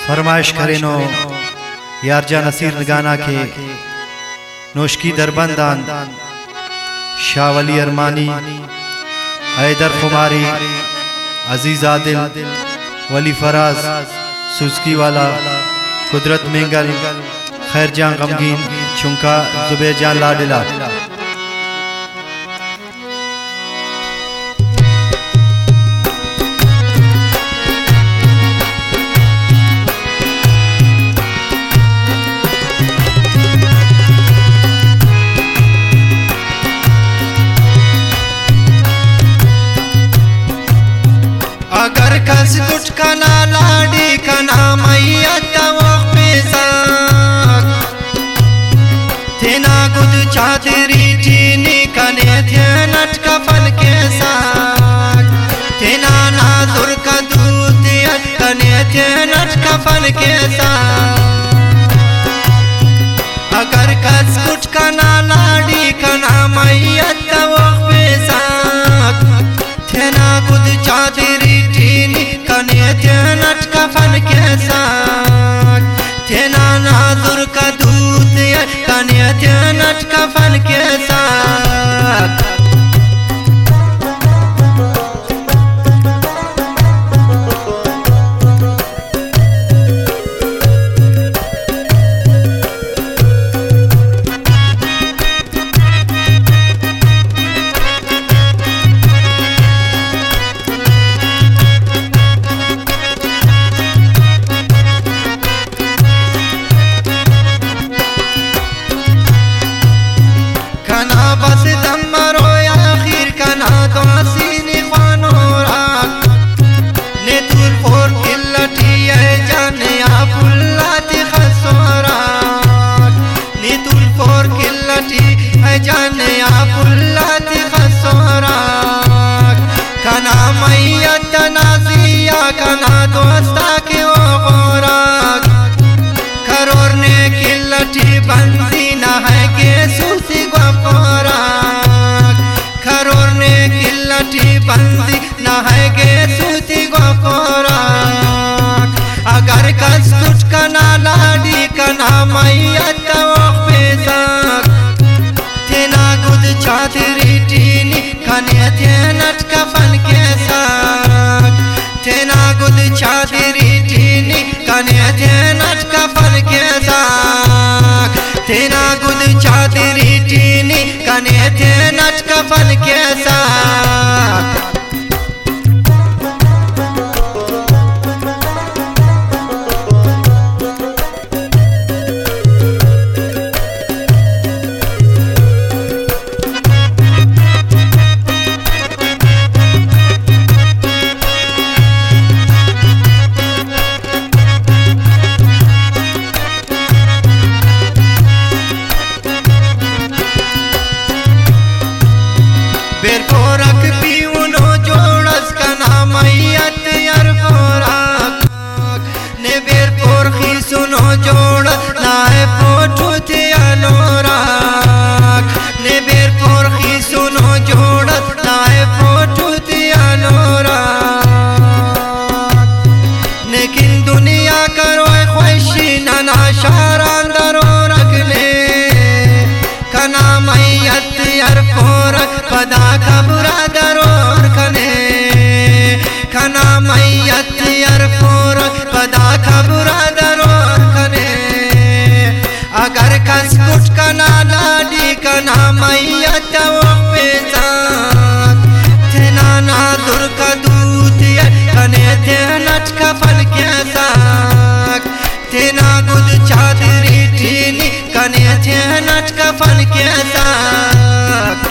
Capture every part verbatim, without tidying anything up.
फरमाइश करे नो यारजा नसीर गाना के नोशकी दरबंदान शाह वली अरमानी हैदर खुमारी अजीज आदिल वली फराज सुस्की वाला कुदरत मेंगल खैर जान गमगीन चुंका जुबैर जान लाडिला अगर कस कुछ कना लाडी कना मैया तवक पेसाक तेना गुद चादरी चीनी कने थे नट कफन के साथ तेना नाजुर का दूध कने थे नट कफन के साथ अगर कस कुछ कना लाडी कना मैया तवक पेसाक तेना गुद चादरी कने थे नट कफन के साथ तेना नाजुर का दूध कने थे नट कफन के साथ बस दम मरो या आखिर कना तो हसीनी खानोराक ने दूर फोर किल्लती है जाने या फुल्लाती खसोराक ने दूर फोर किल्लती है जाने या फुल्लाती खसोराक कना मैया तनाजिया कना दोस्ता के ओ गोराक करोर ने किल्लती बंदी ना है के सूसी खरोर ने किल्लती बंदी न है गे सूती गोराक अगर कस कुछ कना लाडी कना मैया तवक पेसाक तेना गुद चादरी चीनी कने थे नट कफन के साथ तेना गुद चादरी चीनी कने थे नट कफन के साथ तेना गुद चादरी चीनी कने थे नट कफन के साथ बेर फोरक भी उनो जोड़स कना मैयत यार फोरक ने बेर फोरखी सुनो जोड़स नाए फोटो थे अनोराक ने बेर फोरखी सुनो जोड़स नाए फोटो थे अनोराक लेकिन दुनिया करो ख्वाहिशी ना शारान दरो रखले कना मैयत यार फोरक पदा खबरा दरोर कने कना मैयत यार फोरक पदा खबरा दरोर कने अगर कस कुछ कना लाडी कना मैयत तवक पेसाक तेना नाजुर का दूध कने थे नट कफन के साथ तेना गुद चादरी चीनी कने थे नट कफन के साथ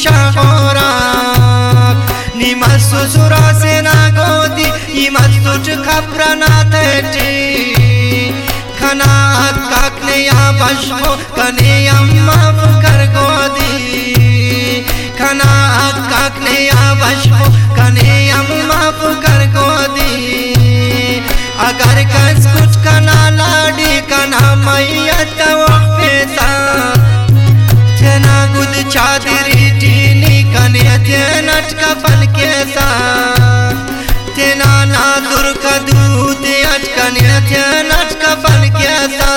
shahorak Nimas susura sena godi Imas such khaprana theti Khana kak ne ya bashko Kane amma fukar godi Khana kak ne ya bashko Kane amma fukar godi Agar kas kuch kana ladi Kana maiya tawak pesa Tena gud chadiri tini Kane tenat kafan kesa Tena nadur kadut At kane tenat kafan kesa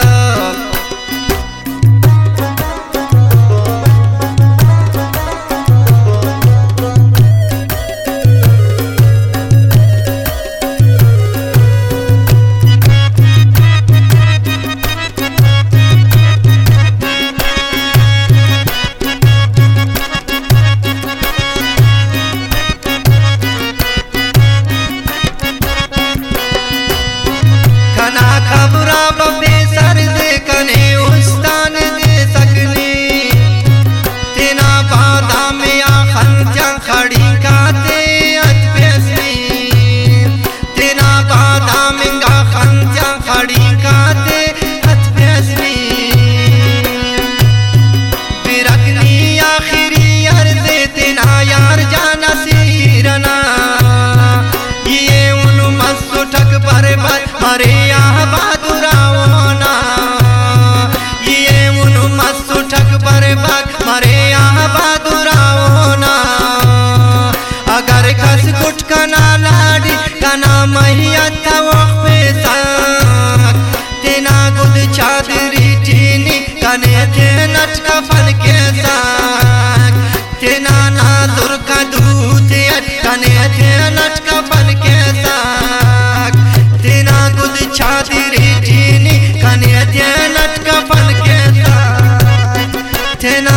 Mare यहाँ बहादुराओना ये उनु मस्तु ठग बर्बाद मरे यहाँ बहादुराओना अगर खस कुछ कना लाडी कना महिया तवक पेसाक तेना गुद चादरी चीनी कने तेनट कफन के साक तेना नाजुर का दूध कने तेनट कफन के साक तेना गुद चादरी चीनी कने तेनट कफन के साक तेना